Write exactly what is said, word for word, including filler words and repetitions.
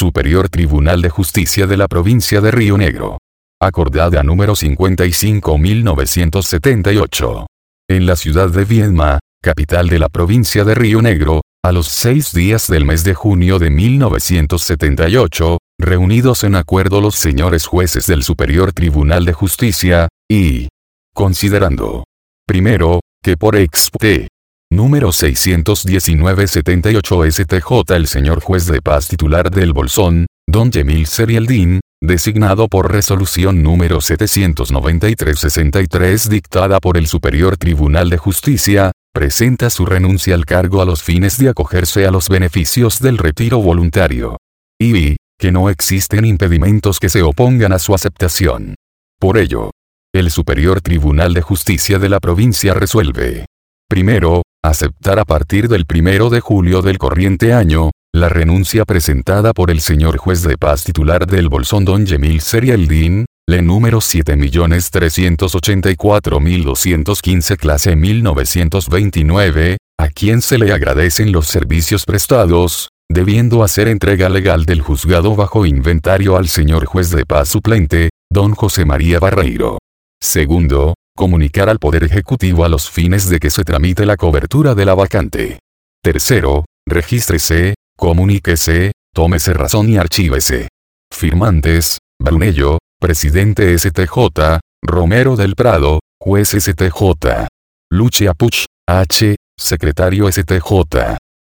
Superior Tribunal de Justicia de la Provincia de Río Negro. Acordada número cincuenta y cinco mil novecientos setenta y ocho. En la ciudad de Viedma, capital de la provincia de Río Negro, a los seis días del mes de junio de mil novecientos setenta y ocho, reunidos en acuerdo los señores jueces del Superior Tribunal de Justicia, y considerando, primero, que por expte número seiscientos diecinueve setenta y ocho S T J el señor juez de paz titular del Bolsón, don Yemil Serieldin, designado por resolución número setecientos noventa y tres sesenta y tres dictada por el Superior Tribunal de Justicia, presenta su renuncia al cargo a los fines de acogerse a los beneficios del retiro voluntario. Y, que no existen impedimentos que se opongan a su aceptación. Por ello, el Superior Tribunal de Justicia de la provincia resuelve. Primero, aceptar a partir del primero de julio del corriente año, la renuncia presentada por el señor juez de paz titular del Bolsón don Yemil Serieldin, le número siete millones trescientos ochenta y cuatro mil doscientos quince clase mil novecientos veintinueve, a quien se le agradecen los servicios prestados, debiendo hacer entrega legal del juzgado bajo inventario al señor juez de paz suplente, don José María Barreiro. Segundo, comunicar al Poder Ejecutivo a los fines de que se tramite la cobertura de la vacante. Tercero, regístrese, comuníquese, tómese razón y archívese. Firmantes, Brunello, presidente S T J, Romero del Prado, juez S T J. Lucia Puch, H, secretario S T J.